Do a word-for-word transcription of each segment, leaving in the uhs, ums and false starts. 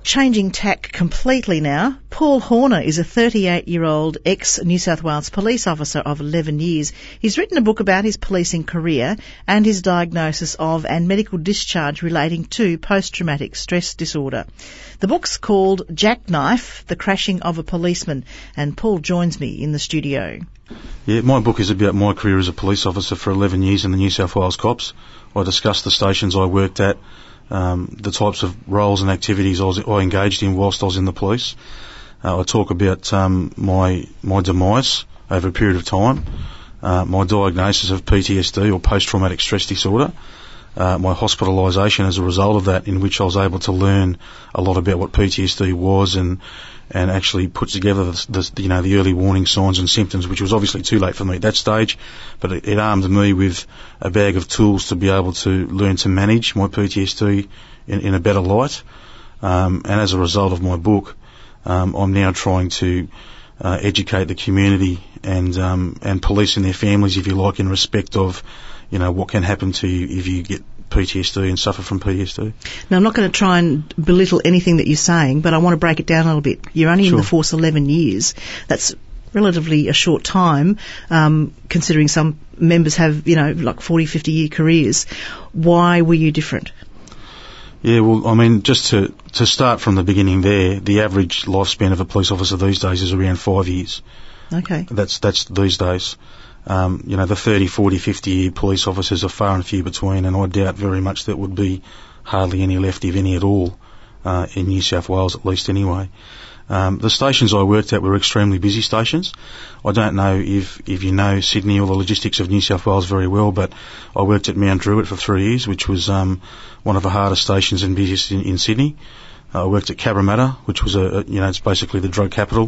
Changing tack completely now, Paul Horner is a thirty-eight-year-old ex-New South Wales police officer of eleven years. He's written a book about his policing career and his diagnosis of and medical discharge relating to post-traumatic stress disorder. The book's called Jackknife, The Crashing of a Policeman, and Paul joins me in the studio. Yeah, my book is about my career as a police officer for eleven years in the New South Wales Cops. I discuss the stations I worked at, Um, the types of roles and activities I, was, I engaged in whilst I was in the police. Uh, I talk about um, my my demise over a period of time, uh, my diagnosis of P T S D or post-traumatic stress disorder, uh, my hospitalisation as a result of that, in which I was able to learn a lot about what P T S D was and and actually put together the, the you know the early warning signs and symptoms, which was obviously too late for me at that stage, but it, it armed me with a bag of tools to be able to learn to manage my P T S D in, in a better light. Um, and as a result of my book, um, I'm now trying to uh, educate the community and um, and police and their families, if you like, in respect of you know what can happen to you if you get P T S D and suffer from P T S D. Now, I'm not going to try and belittle anything that you're saying, but I want to break it down a little bit. You're only Sure. in the force eleven years. That's relatively a short time, um, considering some members have, you know, like forty, fifty-year careers. Why were you different? Yeah, well, I mean, just to, to start from the beginning there, the average lifespan of a police officer these days is around five years. Okay. That's that's these days. Um, you know, the thirty, forty, fifty-year police officers are far and few between, and I doubt very much there would be hardly any left, if any at all, uh, in New South Wales, at least anyway. Um, the stations I worked at were extremely busy stations. I don't know if, if you know Sydney or the logistics of New South Wales very well, but I worked at Mount Druitt for three years, which was um, one of the hardest stations and busiest in, in Sydney. Uh, I worked at Cabramatta, which was a, a, you know, it's basically the drug capital.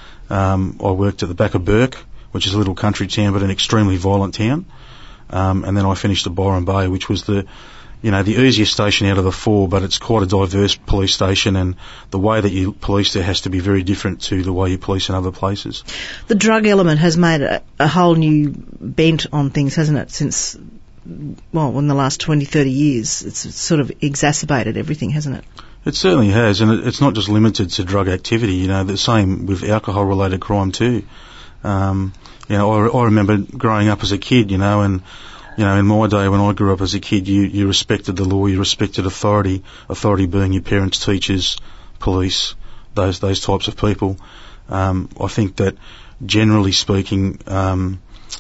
Um, I worked at the back of Burke, which is a little country town but an extremely violent town. Um, and then I finished at Byron Bay, which was the, you know, the easiest station out of the four, but it's quite a diverse police station, and the way that you police there has to be very different to the way you police in other places. The drug element has made a, a whole new bent on things, hasn't it, since, well, in the last twenty, thirty years. It's sort of exacerbated everything, hasn't it? It certainly has, and it, it's not just limited to drug activity, you know, the same with alcohol-related crime too. Um, you know, I, I remember growing up as a kid, you know, and, you know, in my day when I grew up as a kid, you, you respected the law, you respected authority, authority being your parents, teachers, police, those, those types of people. Um, I think that generally speaking, um,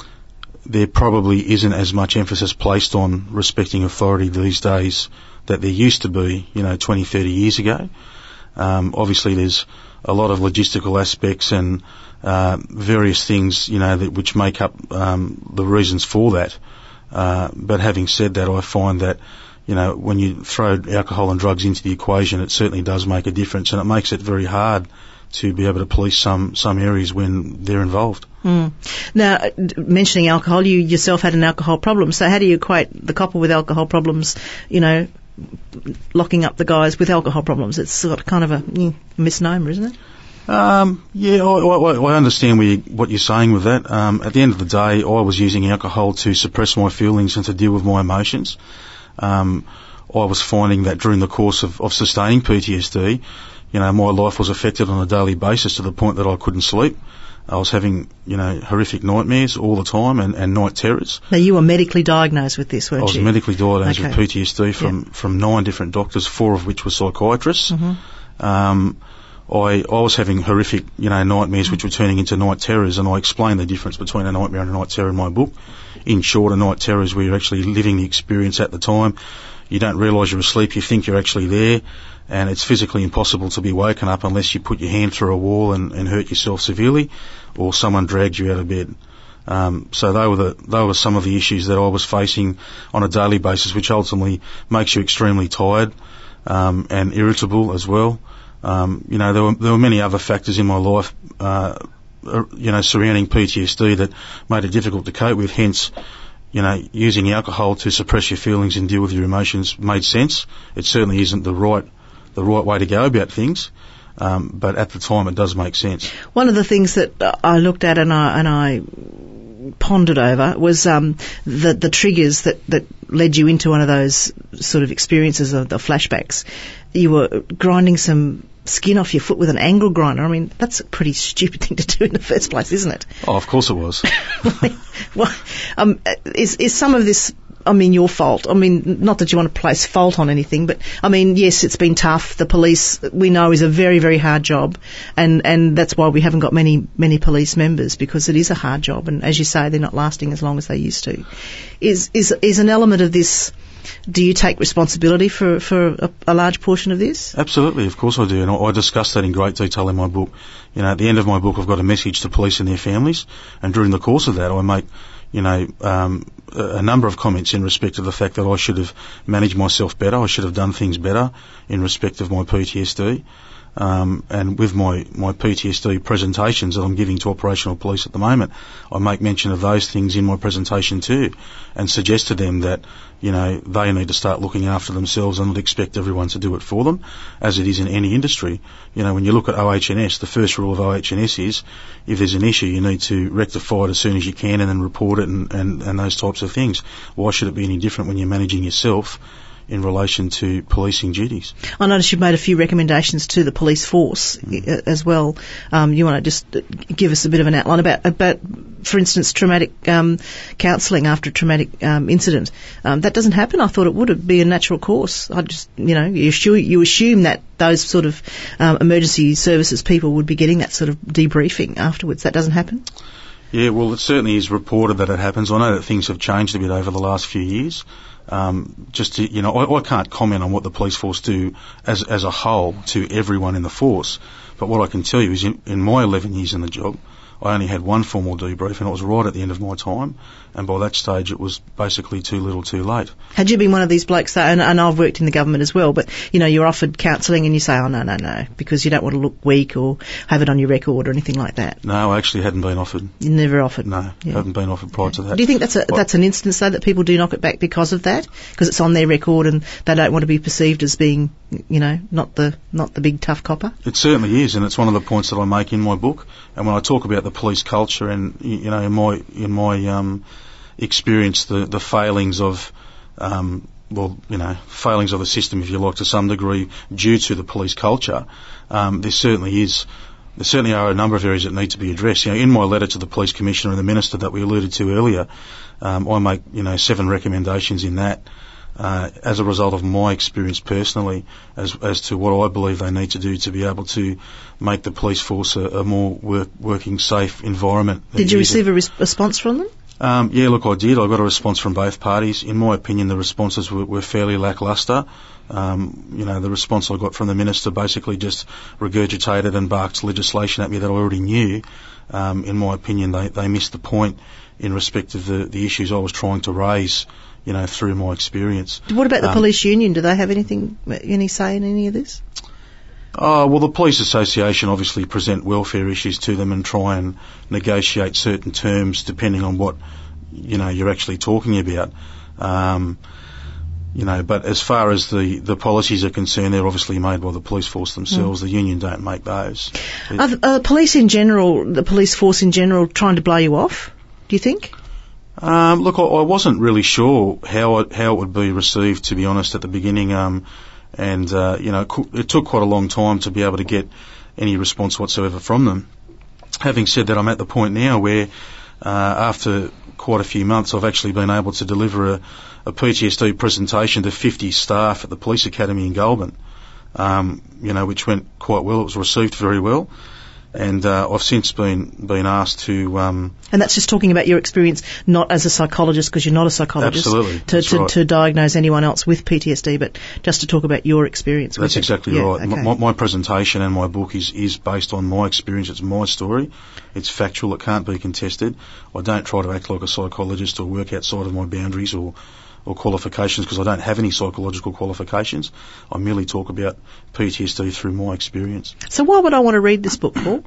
there probably isn't as much emphasis placed on respecting authority these days that there used to be, you know, twenty, thirty years ago. Um, obviously there's a lot of logistical aspects and uh, various things, you know, that, which make up um, the reasons for that. Uh, but having said that, I find that, you know, when you throw alcohol and drugs into the equation, it certainly does make a difference, and it makes it very hard to be able to police some, some areas when they're involved. Mm. Now, mentioning alcohol, you yourself had an alcohol problem, so how do you equate the copper with alcohol problems, you know, locking up the guys with alcohol problems? It's sort of kind of a mm, misnomer, isn't it? Um, yeah, I, I, I understand where you, what you're saying with that. Um, at the end of the day, I was using alcohol to suppress my feelings and to deal with my emotions. Um, I was finding that during the course of, of sustaining P T S D, you know, my life was affected on a daily basis to the point that I couldn't sleep. I was having, you know, horrific nightmares all the time and, and night terrors. Now, you were medically diagnosed with this, weren't you? I was you? medically diagnosed okay. with P T S D from, yep. from nine different doctors, four of which were psychiatrists. Mm-hmm. Um, I, I was having horrific, you know, nightmares which were turning into night terrors, and I explain the difference between a nightmare and a night terror in my book. In short, a night terror is where you're actually living the experience at the time. You don't realise you're asleep, you think you're actually there, and it's physically impossible to be woken up unless you put your hand through a wall and, and hurt yourself severely, or someone dragged you out of bed. Um, so they were the, they were some of the issues that I was facing on a daily basis, which ultimately makes you extremely tired, um, and irritable as well. Um, you know, there were, there were many other factors in my life, uh, you know, surrounding P T S D that made it difficult to cope with. Hence, you know, using alcohol to suppress your feelings and deal with your emotions made sense. It certainly isn't the right, the right way to go about things. Um, but at the time it does make sense. One of the things that I looked at and I, and I pondered over was um, the the triggers that, that led you into one of those sort of experiences of the flashbacks. You were grinding some skin off your foot with an angle grinder. I mean, that's a pretty stupid thing to do in the first place, isn't it? Oh, of course it was. Well, um, is is some of this, I mean, your fault? I mean, not that you want to place fault on anything, but I mean, yes, it's been tough. The police, we know, is a very, very hard job, and and that's why we haven't got many many police members, because it is a hard job, and as you say, they're not lasting as long as they used to. Is is is an element of this? Do you take responsibility for, for a, a large portion of this? Absolutely, of course I do, and I, I discuss that in great detail in my book. You know, at the end of my book, I've got a message to police and their families, and during the course of that, I make, you know, um, a, a number of comments in respect of the fact that I should have managed myself better, I should have done things better in respect of my P T S D. Um, and with my, my P T S D presentations that I'm giving to operational police at the moment, I make mention of those things in my presentation too, and suggest to them that, you know, they need to start looking after themselves and not expect everyone to do it for them, as it is in any industry. You know, when you look at O H and S, the first rule of O H and S is, if there's an issue, you need to rectify it as soon as you can and then report it and, and, and those types of things. Why should it be any different when you're managing yourself in relation to policing duties? I noticed you've made a few recommendations to the police force mm. as well. Um, you want to just give us a bit of an outline about, about for instance, traumatic um, counselling after a traumatic um, incident. Um, that doesn't happen. I thought it would be a natural course. I just, you know, you assume, you assume that those sort of um, emergency services people would be getting that sort of debriefing afterwards. That doesn't happen? Yeah, well, it certainly is reported that it happens. I know that things have changed a bit over the last few years. Um, just to, you know, I, I can't comment on what the police force do as as a whole to everyone in the force, but what I can tell you is in, in my eleven years in the job, I only had one formal debrief, and it was right at the end of my time, and by that stage it was basically too little too late. Had you been one of these blokes, though, and, and I've worked in the government as well, but, you know, you're offered counselling and you say, oh, no, no, no, because you don't want to look weak or have it on your record or anything like that? No, I actually hadn't been offered. You never offered? No, yeah. haven't been offered prior okay. to that. Do you think that's a, that's an instance, though, that people do knock it back because of that? Because it's on their record and they don't want to be perceived as being, you know, not the not the big tough copper? It certainly is, and it's one of the points that I make in my book. And when I talk about the police culture and, you know, in my in my um, experience, the, the failings of, um, well, you know, failings of the system, if you like, to some degree, due to the police culture, um, there certainly is, there certainly are a number of areas that need to be addressed. You know, in my letter to the police commissioner and the minister that we alluded to earlier, um, I make, you know, seven recommendations in that. Uh, as a result of my experience personally, as as to what I believe they need to do to be able to make the police force a, a more work, working, safe environment. Did you receive a res- response from them? Um, yeah, look, I did. I got a response from both parties. In my opinion, the responses were, were fairly lacklustre. Um, you know, the response I got from the minister basically just regurgitated and barked legislation at me that I already knew. Um, in my opinion, they, they missed the point in respect of the, the issues I was trying to raise, you know, through my experience. What about the um, police union? Do they have anything, any say in any of this? Oh, well, the Police Association obviously present welfare issues to them and try and negotiate certain terms depending on what, you know, you're actually talking about. Um, you know, but as far as the, the policies are concerned, they're obviously made by the police force themselves. Mm. The union don't make those. Are the, are the police in general, the police force in general, trying to blow you off, do you think? Um, look, I, I wasn't really sure how it, how it would be received, to be honest, at the beginning. Um, and, uh, you know, it, co- it took quite a long time to be able to get any response whatsoever from them. Having said that, I'm at the point now where, uh, after quite a few months, I've actually been able to deliver a, a P T S D presentation to fifty staff at the Police Academy in Goulburn, um, you know, which went quite well. It was received very well. And uh, I've since been been asked to... Um, and that's just talking about your experience, not as a psychologist, because you're not a psychologist. Absolutely. To, to, right. to diagnose anyone else with P T S D, but just to talk about your experience with That's it. exactly yeah, right. Okay. My, my presentation and my book is, is based on my experience. It's my story. It's factual. It can't be contested. I don't try to act like a psychologist or work outside of my boundaries or... or qualifications, because I don't have any psychological qualifications. I merely talk about P T S D through my experience. So why would I want to read this book, Paul?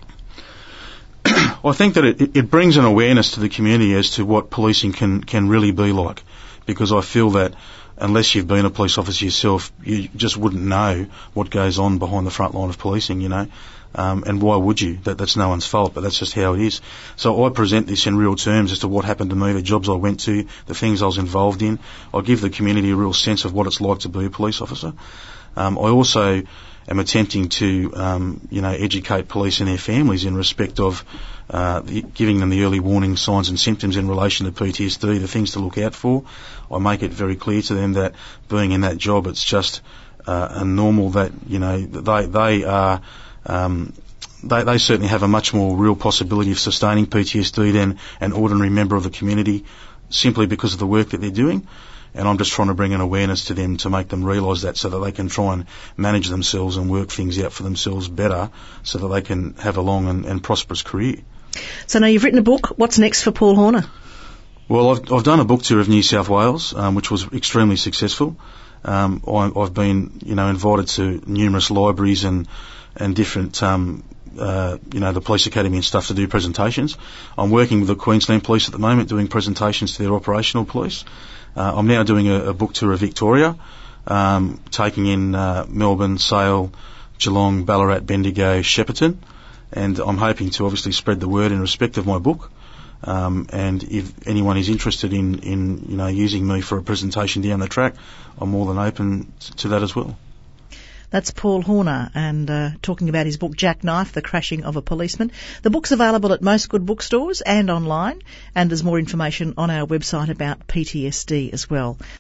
I think that it, it brings an awareness to the community as to what policing can, can really be like, because I feel that unless you've been a police officer yourself, you just wouldn't know what goes on behind the front line of policing, you know. Um, and why would you? That, that's no one's fault, but that's just how it is. So I present this in real terms as to what happened to me, the jobs I went to, the things I was involved in. I give the community a real sense of what it's like to be a police officer. Um, I also am attempting to, um, you know, educate police and their families in respect of uh, the, giving them the early warning signs and symptoms in relation to P T S D, the things to look out for. I make it very clear to them that being in that job, it's just uh, a normal that, you know, they they are. Um, they, they certainly have a much more real possibility of sustaining P T S D than an ordinary member of the community, simply because of the work that they're doing. And I'm just trying to bring an awareness to them to make them realise that, so that they can try and manage themselves and work things out for themselves better, so that they can have a long and, and prosperous career. So now you've written a book. What's next for Paul Horner? Well, I've, I've done a book tour of New South Wales, um, which was extremely successful. Um, I, I've been, you know, invited to numerous libraries and and different, um, uh, you know, the police academy and stuff to do presentations. I'm working with the Queensland Police at the moment, doing presentations to their operational police. Uh, I'm now doing a, a book tour of Victoria, um, taking in uh, Melbourne, Sale, Geelong, Ballarat, Bendigo, Shepparton, and I'm hoping to obviously spread the word in respect of my book. Um, and if anyone is interested in, in, you know, using me for a presentation down the track, I'm more than open to that as well. That's Paul Horner, and uh, talking about his book Jackknife, The Crashing of a Policeman. The book's available at most good bookstores and online, and there's more information on our website about P T S D as well.